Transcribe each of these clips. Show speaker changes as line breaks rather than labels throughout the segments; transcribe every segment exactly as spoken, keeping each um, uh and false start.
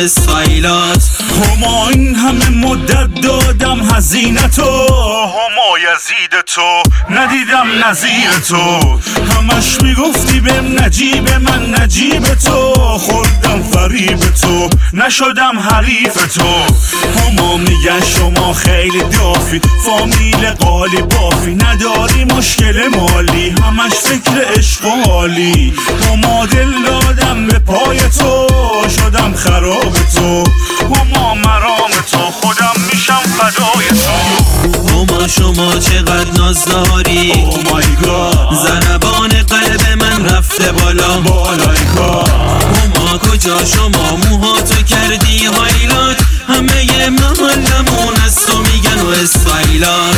استایلات.
هما این همه مدت دادم هزینتو، هما یزید تو ندیدم نظیر تو. همش میگفتی بهم نجیب من نجیب تو، خوردم فریب تو نشدم حریف تو. هما میگن شما خیلی دافی، فامیل قالی بافی، نداری مشکل مالی، همش فکر عشق و حالی. هما دل دادم به پای تو، شدم خراب تو. هما مرام تو، خودم میشم فدای تو.
هما شما چقدر ناز داری،
Oh my God.
ضربان قلب من رفته بالا
بالای کار.
هما کجا شما موهاتو کردی هایلات، همه محلمون از تو میگن و استایلات.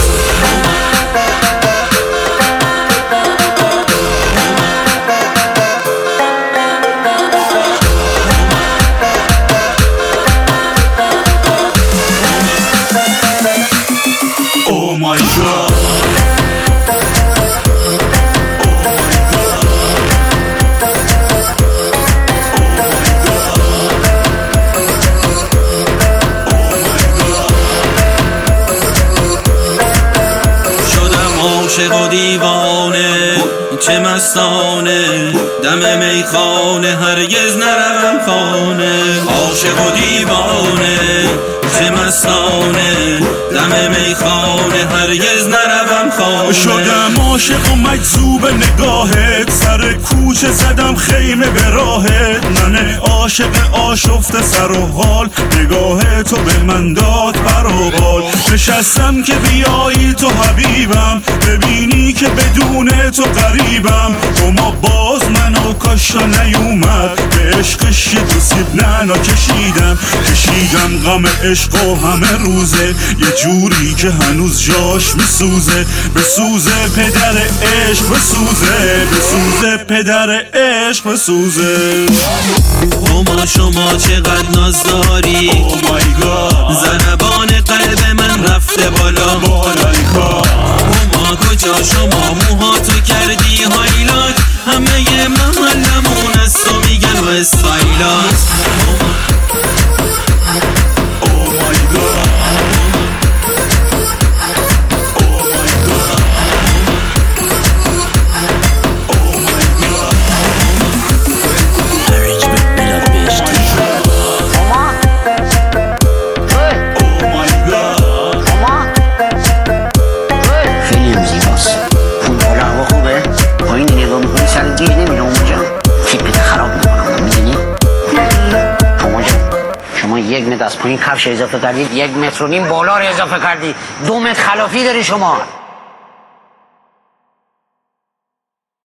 Oh my God.
عاشق و دیوانه چه مستانه، دم میخانه هرگز نروم خانه. عاشق و دیوانه چه مستانه، دم میخانه هرگز نروم خانه.
شدم عاشق و مجذوب نگاهت، سر کوچه زدم خیمه به راهت. من عاشق آشفته سر و حال، نگاه تو به من داد پر و بال. نشستم که بیایی تو حبیبم، ببینی که بدون تو غریبم. اما باز منو کاشا نیومد، به عشقش یه دو سیب نعنا کشیدم. کشیدم غم عشق و همه روزه، یه جوری که هنوز جاش میسوزه. بسوزه پدر عشق بسوزه، بسوزه پدر عشق بسوزه.
هما شما چقدر ناز داری،
Oh my God.
ضربان قلب من رفته بالا
بالای کار.
هما کجا شما موهاتو کردی هایلات، همه محلمون از تو میگن و استایلات.
Oh my God.
یک متر از پایین کفش اضافه کردید، یک متر و نیم بالا رو اضافه کردی، دو متر خلافی داری شما.